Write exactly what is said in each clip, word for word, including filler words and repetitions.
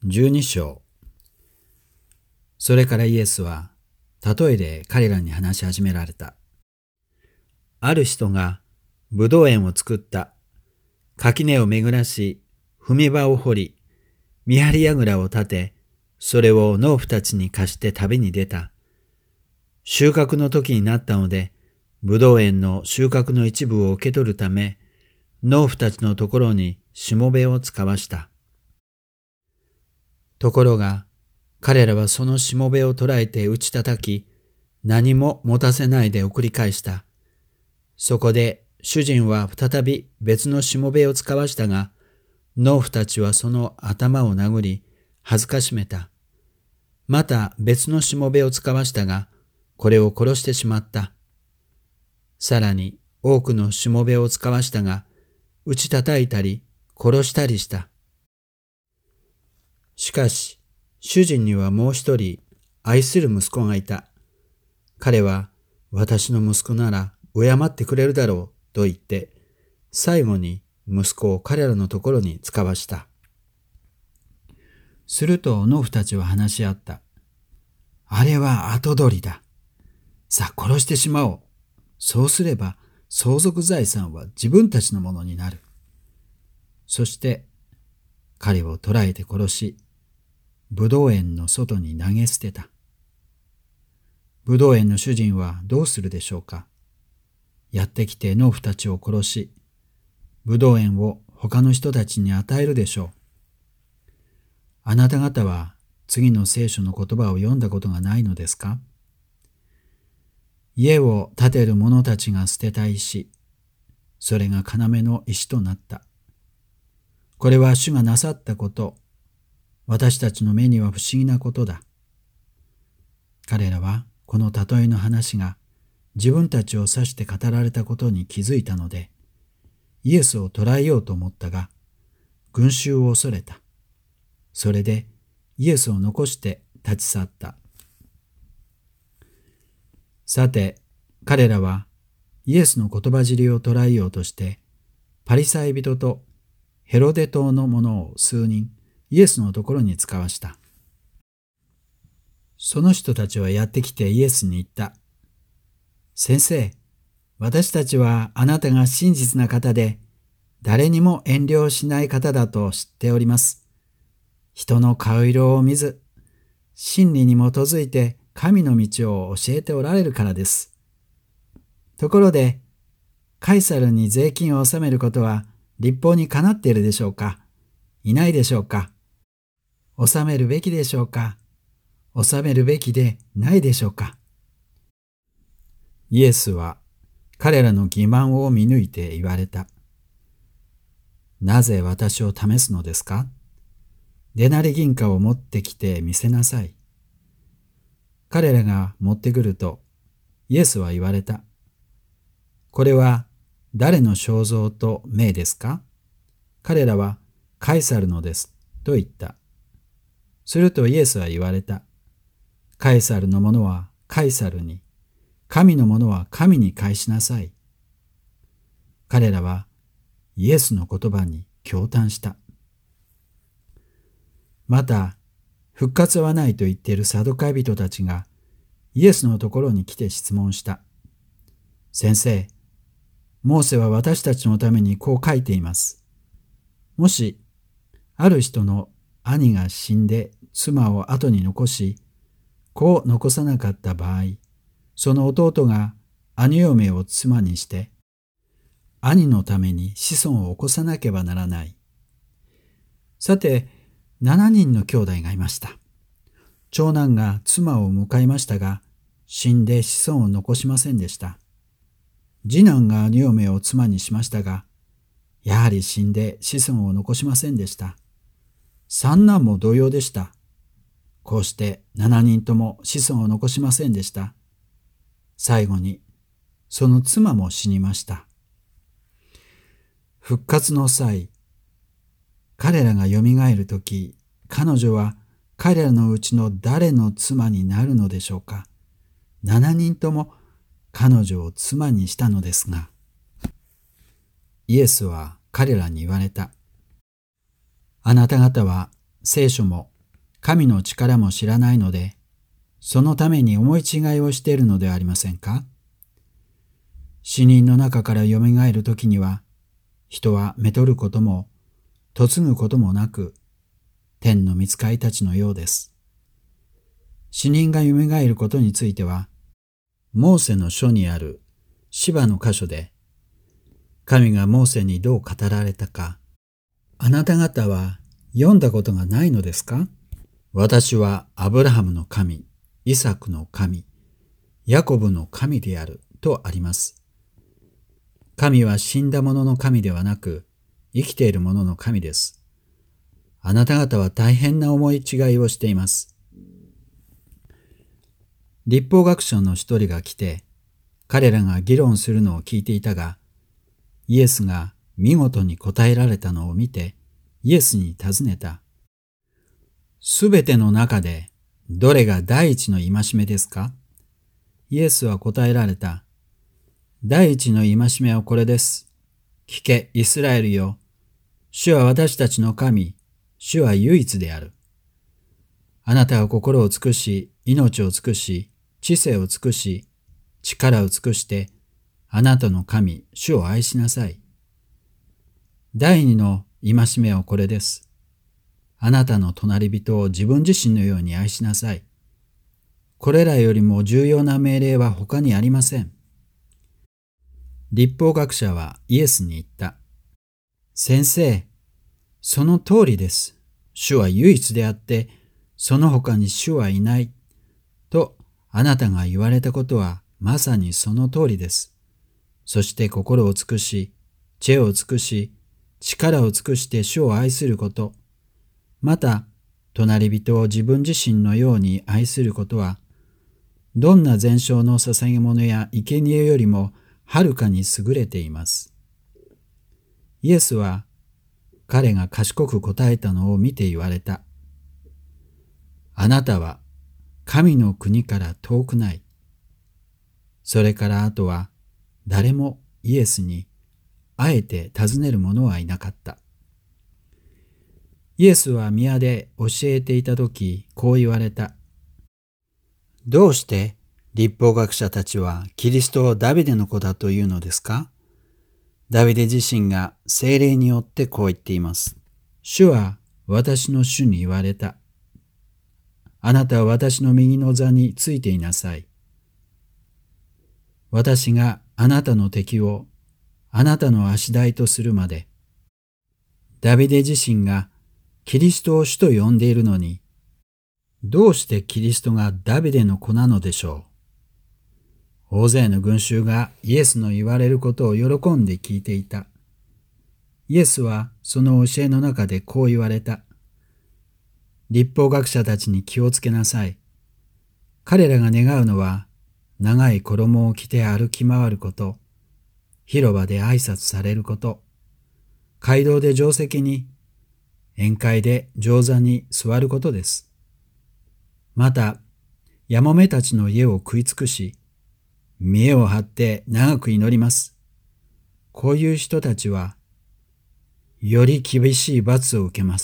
じゅうに章。それからイエスは例えで彼らに話し始められた。ある人がぶどう園を作った。垣根を巡らし、踏み場を掘り、見張り櫓を立て、それを農夫たちに貸して旅に出た。収穫の時になったので、ぶどう園の収穫の一部を受け取るため、農夫たちのところにしもべを使わした。ところが、彼らはそのしもべを捕らえて打ち叩き、何も持たせないで送り返した。そこで主人は再び別のしもべを使わしたが、農夫たちはその頭を殴り、恥ずかしめた。また別のしもべを使わしたが、これを殺してしまった。さらに多くのしもべを使わしたが、打ち叩いたり殺したりした。しかし、主人にはもう一人愛する息子がいた。彼は私の息子なら敬ってくれるだろうと言って、最後に息子を彼らのところに使わした。すると農夫たちは話し合った。あれは跡取りだ。さあ殺してしまおう。そうすれば相続財産は自分たちのものになる。そして彼を捕らえて殺し、ぶどう園の外に投げ捨てた。ぶどう園の主人はどうするでしょうか。やってきて農夫たちを殺し、ぶどう園を他の人たちに与えるでしょう。あなた方は次の聖書の言葉を読んだことがないのですか。家を建てる者たちが捨てた石、それが要の石となった。これは主がなさったこと、私たちの目には不思議なことだ。彼らはこの例えの話が自分たちを指して語られたことに気づいたので、イエスを捕らえようと思ったが、群衆を恐れた。それでイエスを残して立ち去った。さて、彼らはイエスの言葉尻を捉えようとして、パリサイ人とヘロデ島の者を数人、イエスのところに使わした。その人たちはやってきてイエスに言った。先生、私たちはあなたが真実な方で、誰にも遠慮しない方だと知っております。人の顔色を見ず、真理に基づいて神の道を教えておられるからです。ところで、カイサルに税金を納めることは律法にかなっているでしょうか。いないでしょうか。納めるべきでしょうか。納めるべきでないでしょうか。イエスは彼らの欺瞞を見抜いて言われた。なぜ私を試すのですか。デナリ銀貨を持ってきて見せなさい。彼らが持ってくると、イエスは言われた。これは誰の肖像と名ですか。彼らはカイサルのですと言った。するとイエスは言われた。カイサルのものはカイサルに、神のものは神に返しなさい。彼らはイエスの言葉に驚嘆した。また、復活はないと言っているサドカイ人たちがイエスのところに来て質問した。先生、モーセは私たちのためにこう書いています。もし、ある人の兄が死んで妻を後に残し、子を残さなかった場合、その弟が兄嫁を妻にして、兄のために子孫を起こさなければならない。さて、七人の兄弟がいました。長男が妻を迎えましたが、死んで子孫を残しませんでした。次男が兄嫁を妻にしましたが、やはり死んで子孫を残しませんでした。三男も同様でした。こうして七人とも子孫を残しませんでした。最後に、その妻も死にました。復活の際、彼らがよみがえるとき、彼女は彼らのうちの誰の妻になるのでしょうか。七人とも彼女を妻にしたのですが、イエスは彼らに言われた。あなた方は聖書も神の力も知らないので、そのために思い違いをしているのではありませんか？死人の中からよみがえるときには、人はめとることも、嫁ぐこともなく、天の御使いたちのようです。死人がよみがえることについては、モーセの書にある芝の箇所で、神がモーセにどう語られたか、あなた方は読んだことがないのですか？私はアブラハムの神、イサクの神、ヤコブの神であるとあります。神は死んだ者の神ではなく、生きている者の神です。あなた方は大変な思い違いをしています。律法学者の一人が来て、彼らが議論するのを聞いていたが、イエスが見事に答えられたのを見て、イエスに尋ねた。すべての中で、どれが第一の戒めですか？イエスは答えられた。第一の戒めはこれです。聞け、イスラエルよ。主は私たちの神、主は唯一である。あなたは心を尽くし、命を尽くし、知性を尽くし、力を尽くして、あなたの神、主を愛しなさい。第二の戒めはこれです。あなたの隣人を自分自身のように愛しなさい。これらよりも重要な命令は他にありません。律法学者はイエスに言った。先生、その通りです。主は唯一であって、その他に主はいない。と、あなたが言われたことはまさにその通りです。そして心を尽くし、知恵を尽くし、力を尽くして主を愛すること。また、隣人を自分自身のように愛することは、どんな全焼の捧げ物や生贄よりもはるかに優れています。イエスは彼が賢く答えたのを見て言われた。あなたは神の国から遠くない。それからあとは誰もイエスにあえて尋ねる者はいなかった。イエスは宮で教えていたときこう言われた。どうして律法学者たちはキリストをダビデの子だというのですか？ダビデ自身が聖霊によってこう言っています。主は私の主に言われた。あなたは私の右の座についていなさい。私があなたの敵をあなたの足台とするまで。ダビデ自身がキリストを主と呼んでいるのに、どうしてキリストがダビデの子なのでしょう。大勢の群衆がイエスの言われることを喜んで聞いていた。イエスはその教えの中でこう言われた。律法学者たちに気をつけなさい。彼らが願うのは、長い衣を着て歩き回ること、広場で挨拶されること、街道で定石に、宴会で上座に座ることです。また、やもめたちの家を食い尽くし、見栄を張って長く祈ります。こういう人たちは、より厳しい罰を受けます。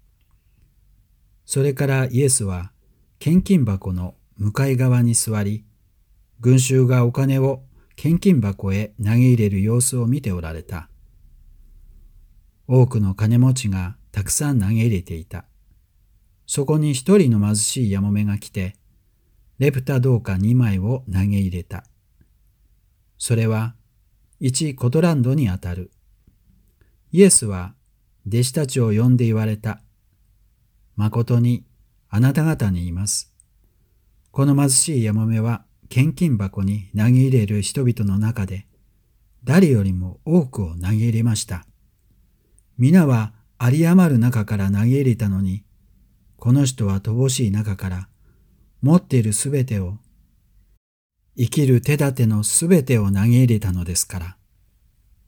それからイエスは、献金箱の向かい側に座り、群衆がお金を献金箱へ投げ入れる様子を見ておられた。多くの金持ちがたくさん投げ入れていた。そこに一人の貧しいやもめが来て、レプタ銅貨二枚を投げ入れた。それは一コトランドにあたる。イエスは弟子たちを呼んで言われた。誠にあなた方に言います。この貧しいやもめは献金箱に投げ入れる人々の中で誰よりも多くを投げ入れました。皆は有り余る中から投げ入れたのに、この人は乏しい中から持っているすべてを、生きる手立てのすべてを投げ入れたのですから。